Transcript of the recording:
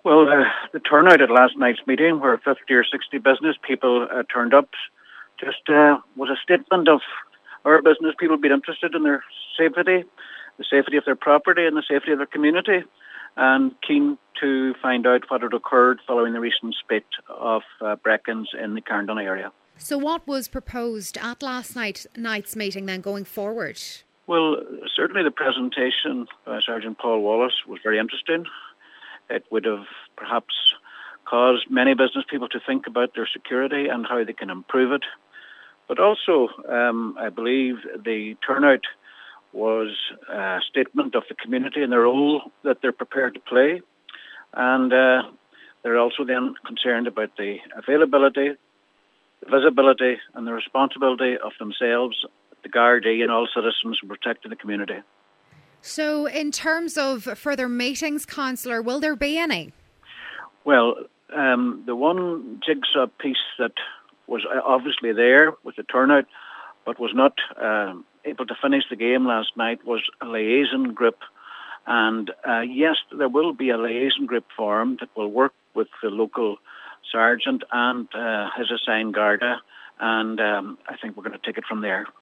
Well, the turnout at last night's meeting, where 50 or 60 business people turned up, just was a statement of our business people being interested in their safety, the safety of their property and the safety of their community, and keen to find out what had occurred following the recent spate of break-ins in the Carndon area. So what was proposed at last night's meeting then going forward? Well, certainly the presentation by Sergeant Paul Wallace was very interesting. It would have perhaps caused many business people to think about their security and how they can improve it. But also, I believe the turnout was a statement of the community and the role that they're prepared to play. And they're also then concerned about the availability, the visibility and the responsibility of themselves, the Gardaí and all citizens in protecting the community. So in terms of further meetings, Councillor, will there be any? Well, the one jigsaw piece that was obviously there with the turnout but was not able to finish the game last night was a liaison group. And yes, there will be a liaison group formed that will work with the local sergeant and his assigned Garda. And I think we're going to take it from there.